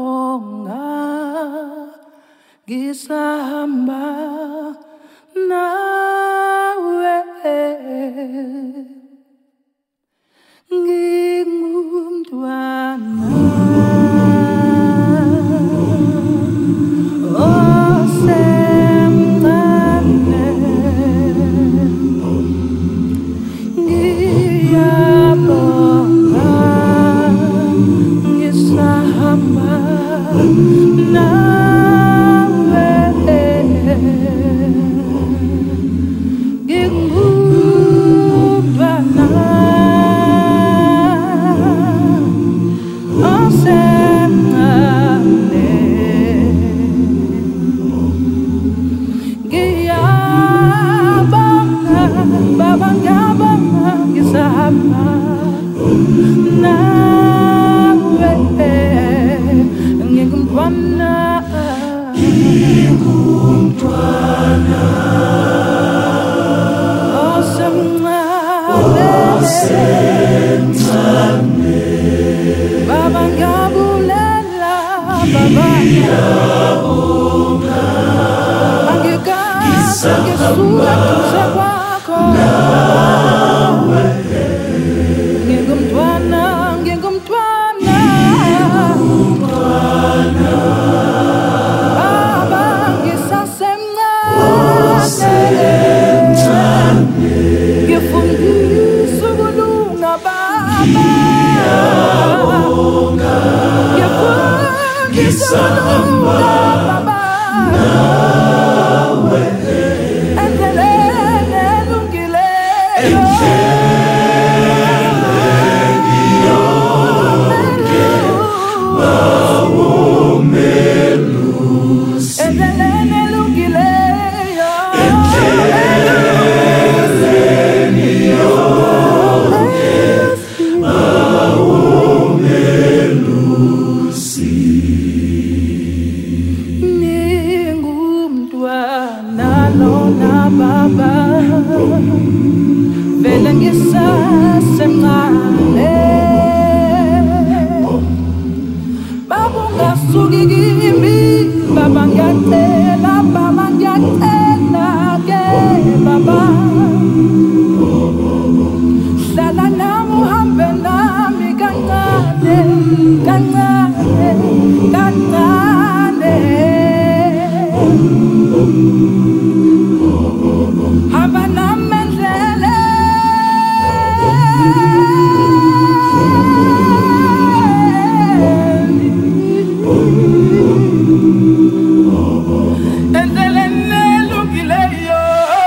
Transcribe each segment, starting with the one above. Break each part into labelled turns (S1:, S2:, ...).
S1: ngiyabonga ngisahamba nawe ngingumntwana osemncane ngiyabonga ngisahamba nawe ngingumntwana osemncane ngiyabonga Baba ngiyabonga ngisahamba nawe ngingumntwana osemncane Baba ngiyabulela Baba ngiyabonga angikaze ngisuka duze kwakho nawe ngingumntwana Baba ngisasemncane ngifundisa ukulunga Baba ngifundisa ukulunga Baba nawe endleleni elungileyo Baba vele ngisasemncane Baba ungasuki kimi Baba ngiyacela ke Baba hlala nami uhambe nami kancane hamba nami endleleni elungileyo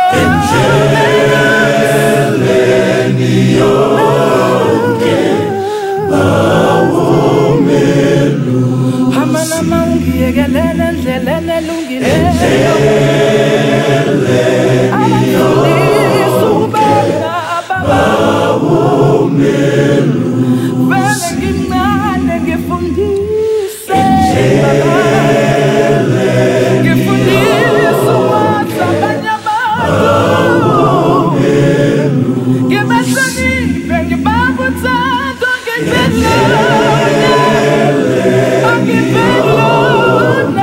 S1: endleleni yonke bawomelu hamba nami ngiyekelele endleleni elungileyo vele ngincane ngifundise uwazi abanye abantu ngibahloniphe ngibaphe uthando ngiphe lona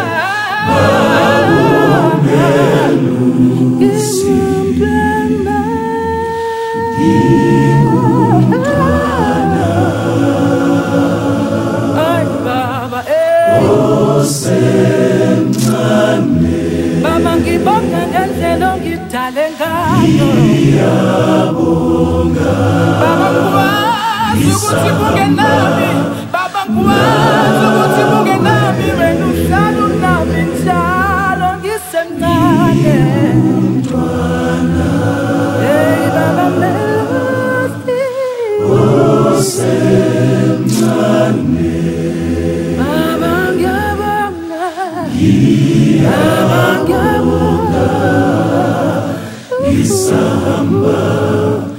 S1: Baba ngibonga ngendlela ongidale ngayo ngiyabonga Baba ngikwazi ukuthi bungenami Baba ngikwazi ukuthi bungenami wena uhlala unami njalo ngisemncane hey Baba melosi osemncane Baba ngiyabonga ngiyabonga ngisahamba